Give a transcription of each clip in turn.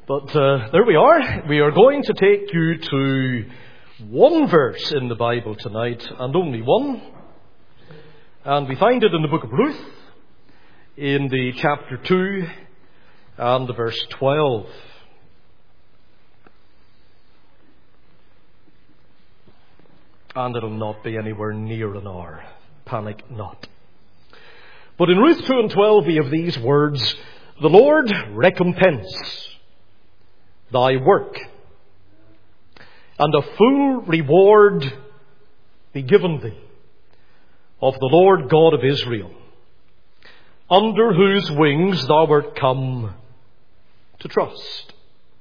But there we are. We are going to take you to one verse in the Bible tonight, and only one. And we find it in the book of Ruth, in the chapter 2 and the verse 12. And it'll not be anywhere near an hour. Panic not. But in Ruth 2 and 12 we have these words: "The Lord recompense thy work, and a full reward be given thee of the Lord God of Israel, under whose wings thou art come to trust."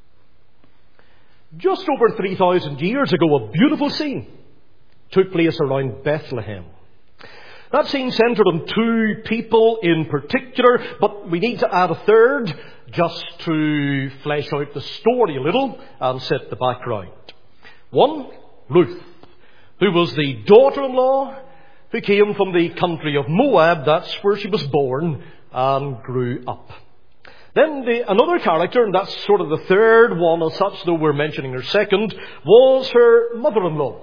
Just over 3,000 years ago, a beautiful scene took place around Bethlehem. That scene centred on two people in particular, but we need to add a third just to flesh out the story a little and set the background. One, Ruth, who was the daughter-in-law who came from the country of Moab. That's where she was born and grew up. Then another character, and that's sort of the third one as such, though we're mentioning her second, was her mother-in-law,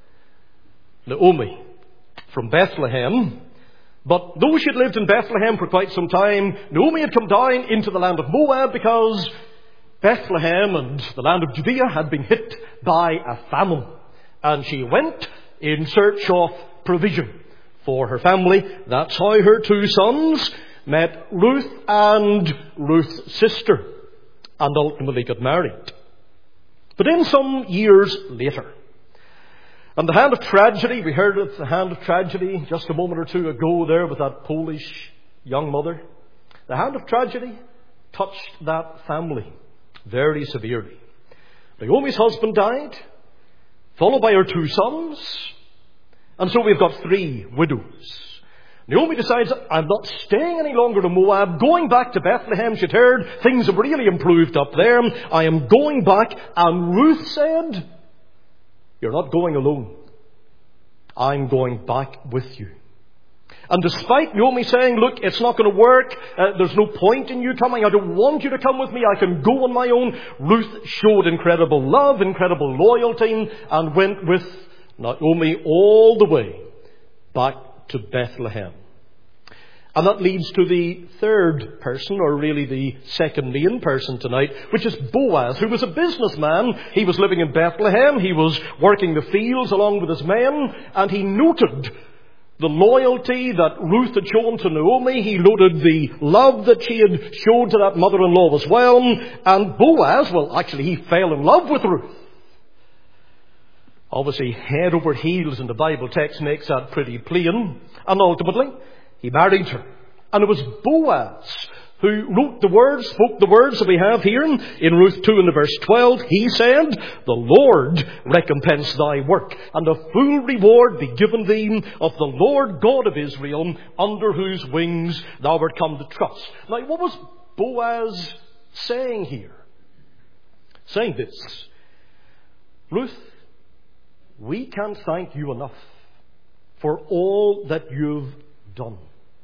Naomi, from Bethlehem. But though she had lived in Bethlehem for quite some time, Naomi had come down into the land of Moab because Bethlehem and the land of Judea had been hit by a famine. And she went in search of provision for her family. That's how her two sons met Ruth and Ruth's sister and ultimately got married. But then some years later, and the hand of tragedy, we heard of the hand of tragedy just a moment or two ago there with that Polish young mother. The hand of tragedy touched that family very severely. Naomi's husband died, followed by her two sons, and so we've got three widows. Naomi decides, I'm not staying any longer in Moab, going back to Bethlehem. She'd heard things have really improved up there. I am going back. And Ruth said, "You're not going alone. I'm going back with you." And despite Naomi saying, "Look, it's not going to work. There's no point in you coming. I don't want you to come with me. I can go on my own," Ruth showed incredible love, incredible loyalty, and went with Naomi all the way back to Bethlehem. And that leads to the third person, or really the second main person tonight, which is Boaz, who was a businessman. He was living in Bethlehem. He was working the fields along with his men, and he noted the loyalty that Ruth had shown to Naomi. He noted the love that she had shown to that mother-in-law as well. And Boaz, well, actually he fell in love with Ruth. Obviously, head over heels in the Bible text makes that pretty plain. And ultimately, he married her. And it was Boaz who wrote the words, spoke the words that we have here in Ruth 2 and the verse 12. He said, "The Lord recompense thy work, and a full reward be given thee of the Lord God of Israel, under whose wings thou art come to trust." Now, what was Boaz saying here? Saying this: Ruth, we can't thank you enough for all that you've done.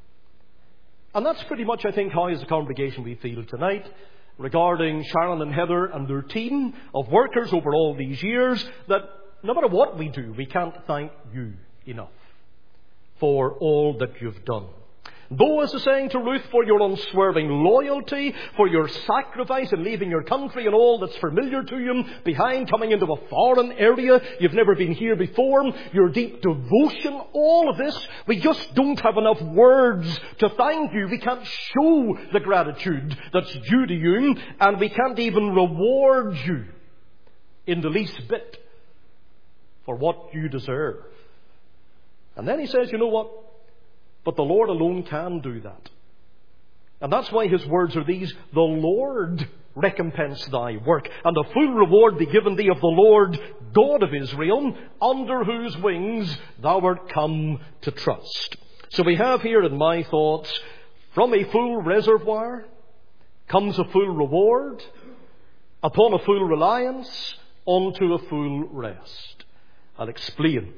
And that's pretty much, I think, how as a congregation we feel tonight regarding Sharon and Heather and their team of workers over all these years, that no matter what we do, we can't thank you enough for all that you've done. Boaz is saying to Ruth, for your unswerving loyalty, for your sacrifice in leaving your country and all that's familiar to you behind, coming into a foreign area, you've never been here before, your deep devotion, all of this, we just don't have enough words to thank you. We can't show the gratitude that's due to you, and we can't even reward you in the least bit for what you deserve. And then he says, you know what? But the Lord alone can do that. And that's why his words are these: "The Lord recompense thy work, and a full reward be given thee of the Lord God of Israel, under whose wings thou art come to trust." So we have here in my thoughts, from a full reservoir comes a full reward, upon a full reliance, onto a full rest. I'll explain.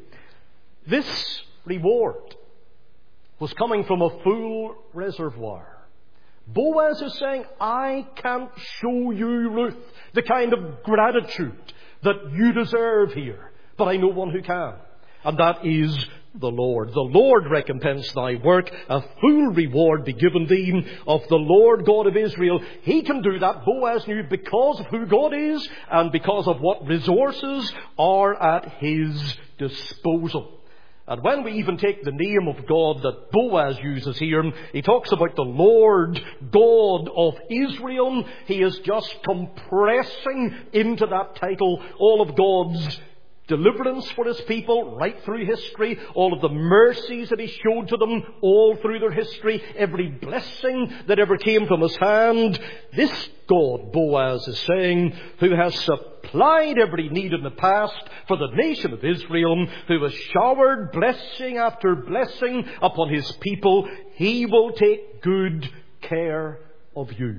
This reward was coming from a full reservoir. Boaz is saying, I can't show you, Ruth, the kind of gratitude that you deserve here, but I know one who can, and that is the Lord. The Lord recompense thy work, a full reward be given thee of the Lord God of Israel. He can do that, Boaz knew, because of who God is and because of what resources are at his disposal. And when we even take the name of God that Boaz uses here, he talks about the Lord God of Israel. He is just compressing into that title all of God's deliverance for his people right through history, all of the mercies that he showed to them all through their history, every blessing that ever came from his hand. This God, Boaz is saying, who has supplied every need in the past for the nation of Israel, who has showered blessing after blessing upon his people, he will take good care of you.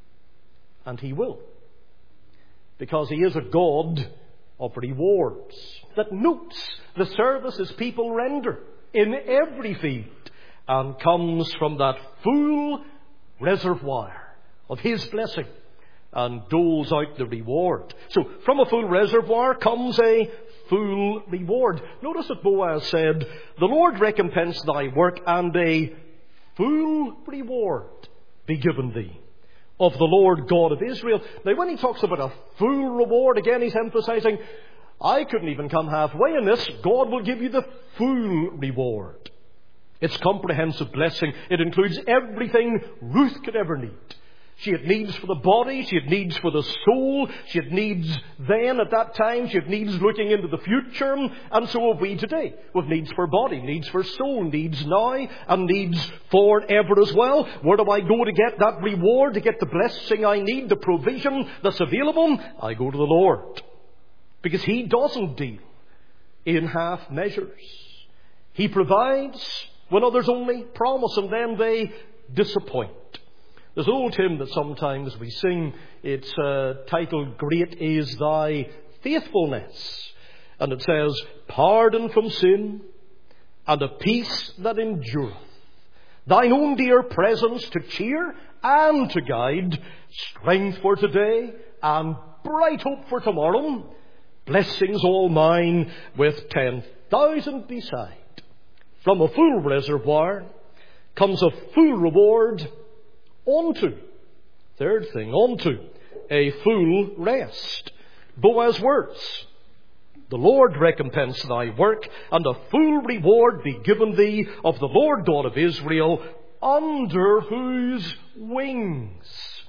And he will. Because he is a God of rewards, that notes the service his people render in every field, and comes from that full reservoir of his blessing and doles out the reward. So from a full reservoir comes a full reward. Notice that Boaz said, the Lord recompense thy work, and a full reward be given thee of the Lord God of Israel. Now, when he talks about a full reward, again he's emphasizing, I couldn't even come halfway in this. God will give you the full reward. It's comprehensive blessing. It includes everything Ruth could ever need. She had needs for the body. She had needs for the soul. She had needs then, at that time. She had needs looking into the future. And so have we today. With needs for body, needs for soul, needs now, and needs forever as well. Where do I go to get that reward, to get the blessing I need, the provision that's available? I go to the Lord. Because he doesn't deal in half measures. He provides when others only promise, and then they disappoint. There's an old hymn that sometimes we sing. It's titled, Great is Thy Faithfulness. And it says, pardon from sin and a peace that endureth. Thine own dear presence to cheer and to guide. Strength for today and bright hope for tomorrow. Blessings all mine with 10,000 beside. From a full reservoir comes a full reward. Onto, third thing, onto a full rest. Boaz's words, the Lord recompense thy work, and a full reward be given thee of the Lord God of Israel, under whose wings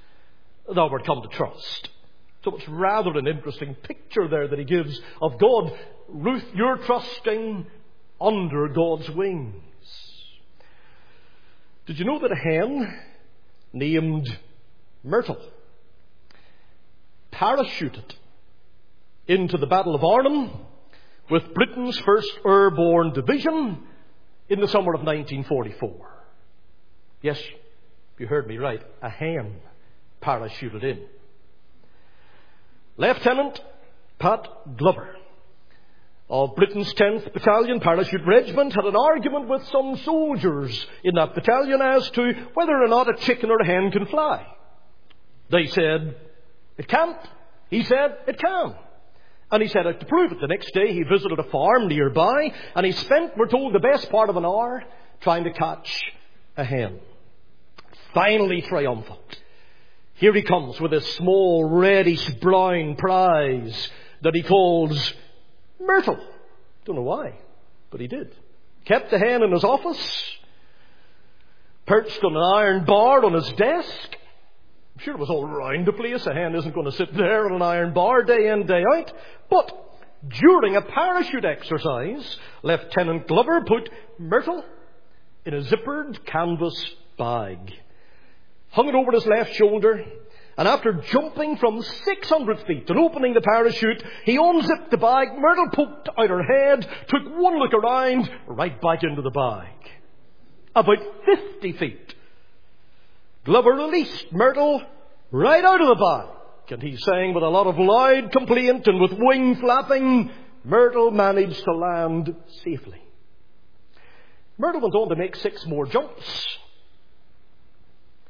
thou art come to trust. So it's rather an interesting picture there that he gives of God. Ruth, you're trusting under God's wings. Did you know that a hen named Myrtle parachuted into the Battle of Arnhem with Britain's 1st Airborne Division in the summer of 1944? Yes, you heard me right. A hen parachuted in. Lieutenant Pat Glover of Britain's 10th Battalion Parachute Regiment had an argument with some soldiers in that battalion as to whether or not a chicken or a hen can fly. They said, it can't. He said, it can. And he said, to prove it, the next day he visited a farm nearby, and he spent, we're told, the best part of an hour trying to catch a hen. Finally triumphant, here he comes with a small reddish brown prize that he calls Myrtle. Don't know why, but he did. Kept the hen in his office, perched on an iron bar on his desk. I'm sure it was all around the place. A hen isn't going to sit there on an iron bar day in, day out. But during a parachute exercise, Lieutenant Glover put Myrtle in a zippered canvas bag, hung it over his left shoulder, and after jumping from 600 feet and opening the parachute, he unzipped the bag. Myrtle poked out her head, took one look around, right back into the bag. About 50 feet. Glover released Myrtle right out of the bag. And he's saying, with a lot of loud complaint and with wing flapping, Myrtle managed to land safely. Myrtle went on to make 6 more jumps.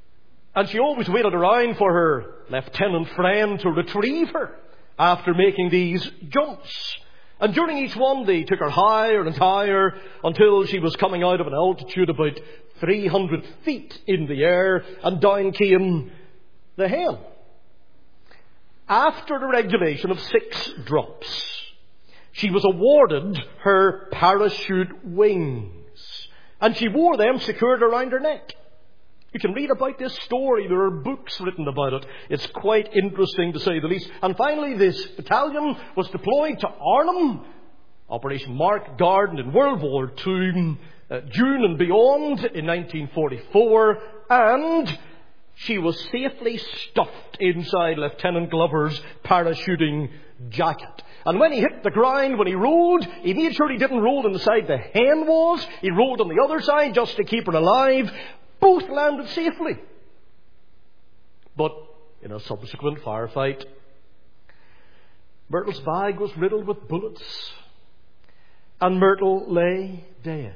And she always waited around for her lieutenant friend to retrieve her after making these jumps. And during each one, they took her higher and higher until she was coming out of an altitude about 300 feet in the air, and down came the hen. After the regulation of 6 drops, she was awarded her parachute wings, and she wore them secured around her neck. You can read about this story. There are books written about it. It's quite interesting, to say the least. And finally, this battalion was deployed to Arnhem, Operation Market Garden in World War II, June and beyond in 1944, and she was safely stuffed inside Lieutenant Glover's parachuting jacket. And when he hit the ground, when he rolled, he made sure he didn't roll on the side the hen was. He rolled on the other side just to keep her alive. Both landed safely. But in a subsequent firefight, Myrtle's bag was riddled with bullets, and Myrtle lay dead.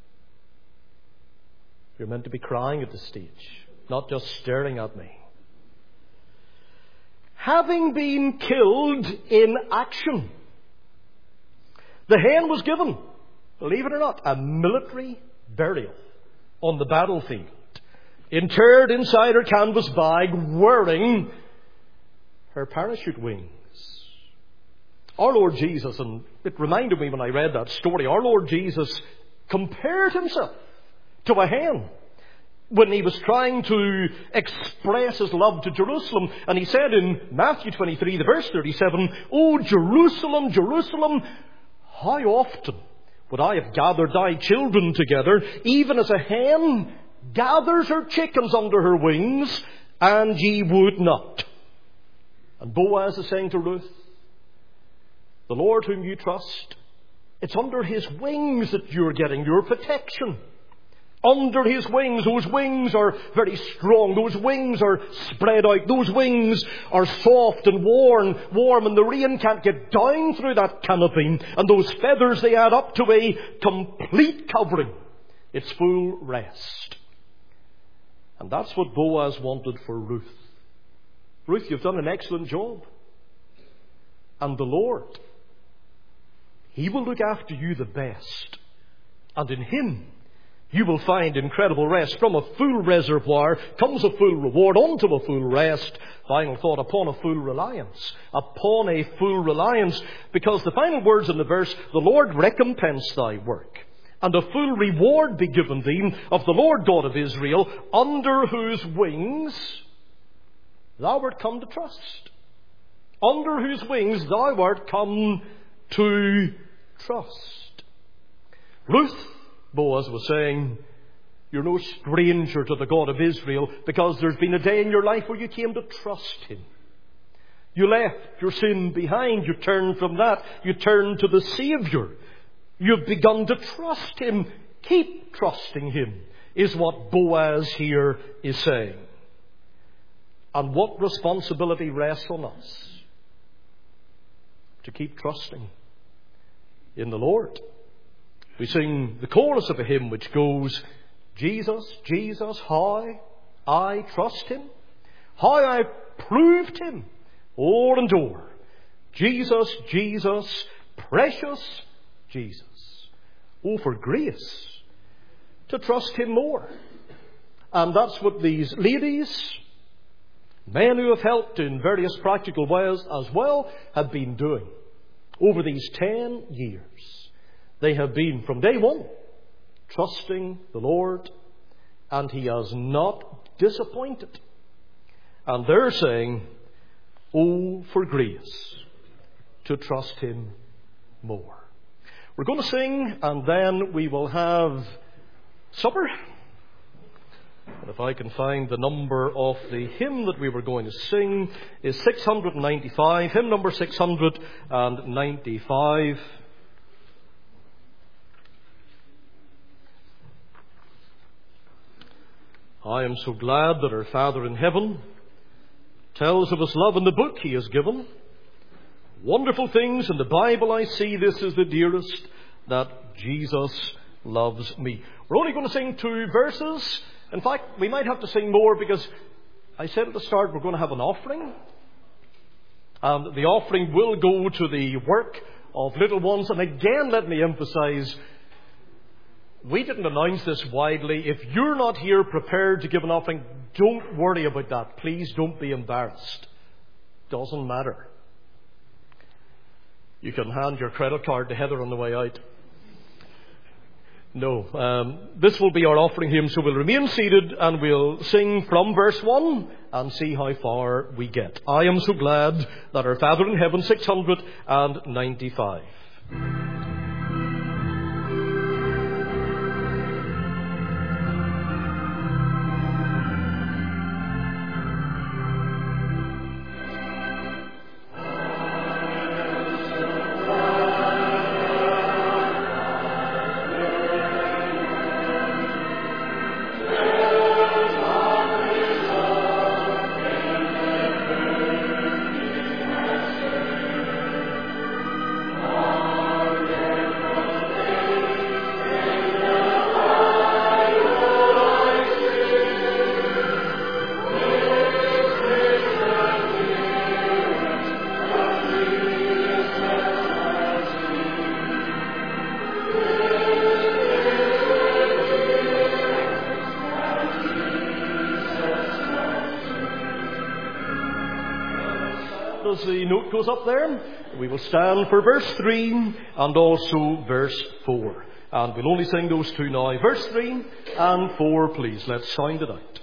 You're meant to be crying at this stage, not just staring at me. Having been killed in action, the hen was given, believe it or not, a military burial on the battlefield, interred inside her canvas bag, wearing her parachute wings. Our Lord Jesus, and it reminded me when I read that story, our Lord Jesus compared himself to a hen when he was trying to express his love to Jerusalem. And he said in Matthew 23, the verse 37, "O Jerusalem, Jerusalem, how often would I have gathered thy children together, even as a hen gathers her chickens under her wings, and ye would not." And Boaz is saying to Ruth, the Lord whom you trust, it's under his wings that you're getting your protection. Under his wings. Those wings are very strong. Those wings are spread out. Those wings are soft and warm, and the rain can't get down through that canopy. And those feathers, they add up to a complete covering. It's full rest. And that's what Boaz wanted for Ruth. Ruth, you've done an excellent job. And the Lord, he will look after you the best. And in him, you will find incredible rest. From a full reservoir comes a full reward, unto a full rest. Final thought, upon a full reliance. Upon a full reliance. Because the final words in the verse, the Lord recompense thy work, and a full reward be given thee of the Lord God of Israel, under whose wings thou art come to trust. Under whose wings thou art come to trust. Ruth, Boaz was saying, you're no stranger to the God of Israel, because there's been a day in your life where you came to trust him. You left your sin behind. You turned from that. You turned to the Savior. You've begun to trust him. Keep trusting him, is what Boaz here is saying. And what responsibility rests on us? To keep trusting in the Lord. We sing the chorus of a hymn which goes, Jesus, Jesus, how I trust him, how I proved him o'er and o'er. Jesus, Jesus, precious Jesus. Oh, for grace to trust him more. And that's what these ladies, men who have helped in various practical ways as well, have been doing over these 10 years. They have been, from day one, trusting the Lord, and he has not disappointed. And they're saying, oh, for grace to trust him more. We're going to sing, and then we will have supper. And if I can find the number of the hymn that we were going to sing, is 695, hymn number 695. I am so glad that our Father in heaven tells of his love in the book he has given. Wonderful things in the Bible I see, this is the dearest, that Jesus loves me. We're only going to sing 2 verses. In fact, we might have to sing more, because I said at the start we're going to have an offering. And the offering will go to the work of little ones. And again, let me emphasize, we didn't announce this widely. If you're not here prepared to give an offering, don't worry about that. Please don't be embarrassed. Doesn't matter. You can hand your credit card to Heather on the way out. No, this will be our offering hymn, so we'll remain seated and we'll sing from verse 1 and see how far we get. I am so glad that our Father in heaven, 695. As the note goes up there, we will stand for verse 3 and also verse 4. And we'll only sing those two now. Verse 3 and 4, please. Let's sound it out.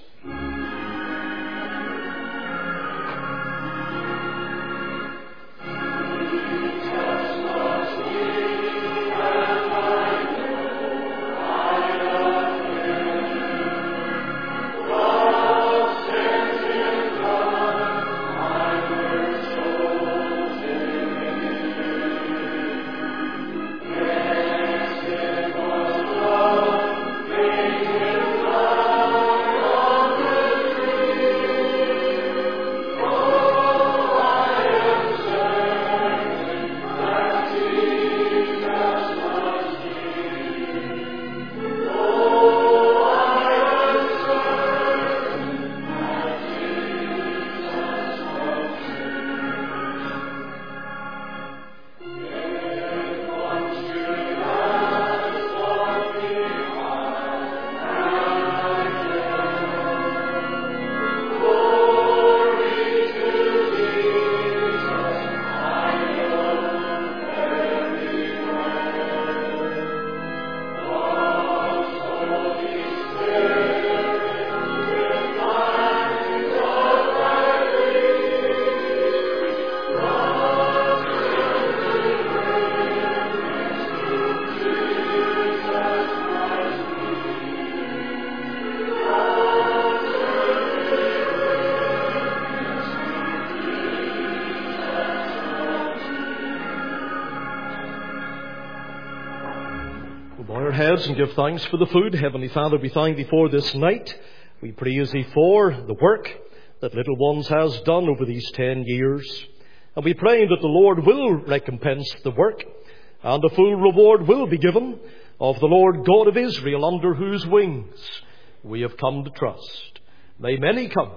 And give thanks for the food. Heavenly Father, we thank Thee for this night. We praise Thee for the work that Little Ones has done over these 10 years. And we pray that the Lord will recompense the work and a full reward will be given of the Lord God of Israel, under whose wings we have come to trust. May many come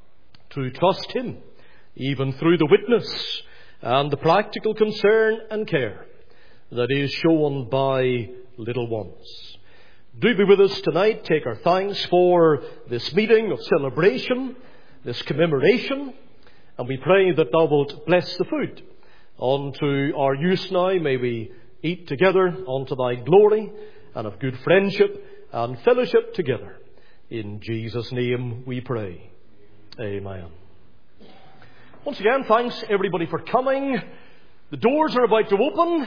to trust Him, even through the witness and the practical concern and care that is shown by little ones. Do be with us tonight. Take our thanks for this meeting of celebration, this commemoration, and we pray that Thou wilt bless the food unto our use now. May we eat together unto Thy glory and of good friendship and fellowship together. In Jesus' name we pray. Amen. Once again, thanks everybody for coming. The doors are about to open.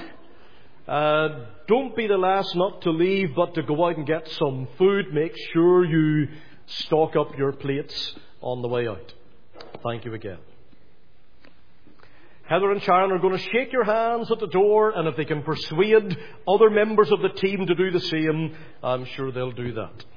Don't be the last not to leave, but to go out and get some food. Make sure you stock up your plates on the way out. Thank you again. Heather and Sharon are going to shake your hands at the door, and if they can persuade other members of the team to do the same, I'm sure they'll do that.